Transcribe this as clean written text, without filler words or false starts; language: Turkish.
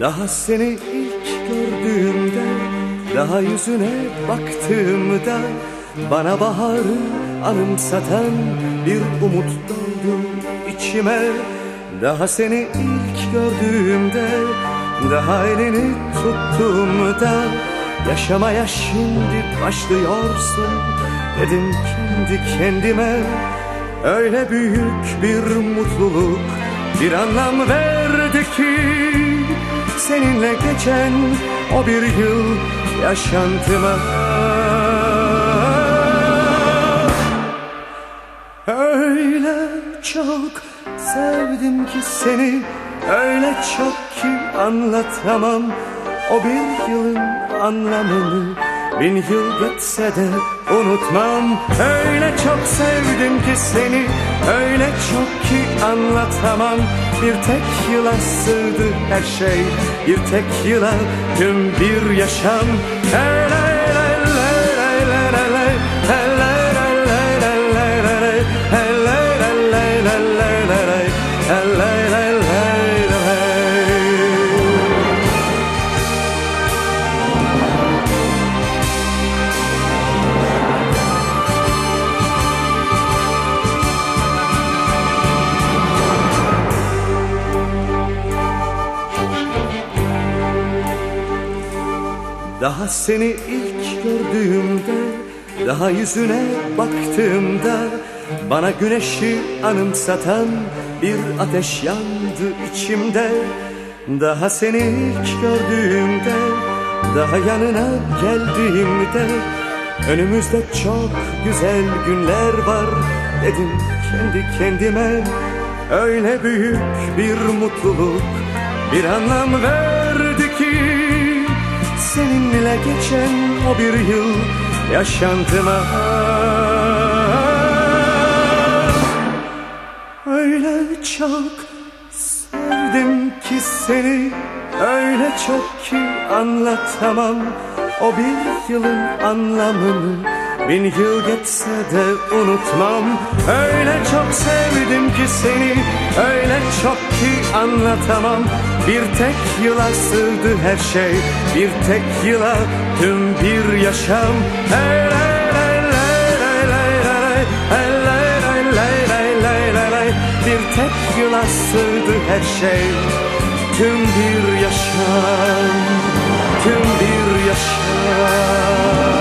Daha seni ilk gördüğümde, daha yüzüne baktığımda, bana baharı anımsatan bir umut doldu içime. Daha seni ilk gördüğümde, daha elini tuttuğumda, yaşamaya şimdi başlıyorsun dedim kendi kendime. Öyle büyük bir mutluluk, bir anlam verdi ki seninle geçen o bir yıl yaşantıma. Öyle çok sevdim ki seni, öyle çok ki anlatamam o bir yılın anlamını. 1000 yıl geçse de unutmam. Öyle çok sevdim ki seni, öyle çok ki anlatamam. Bir tek yıla sığdı her şey, bir tek yıla tüm bir yaşam. Daha seni ilk gördüğümde, daha yüzüne baktığımda, bana güneşi anımsatan bir ateş yandı içimde. Daha seni ilk gördüğümde, daha yanına geldiğimde, önümüzde çok güzel günler var dedim kendi kendime. Öyle büyük bir mutluluk, bir anlam verdi ki seninle geçen o bir yıl yaşantıma. Öyle çok sevdim ki seni, öyle çok ki anlatamam o bir yılın anlamını. 1000 yıl geçse de unutmam. Öyle çok sevdim ki seni, öyle çok ki anlatamam. Bir tek yıla sığdı her şey, bir tek yıla tüm bir yaşam. Bir tek yıla sığdı her şey, tüm bir yaşam, tüm bir yaşam.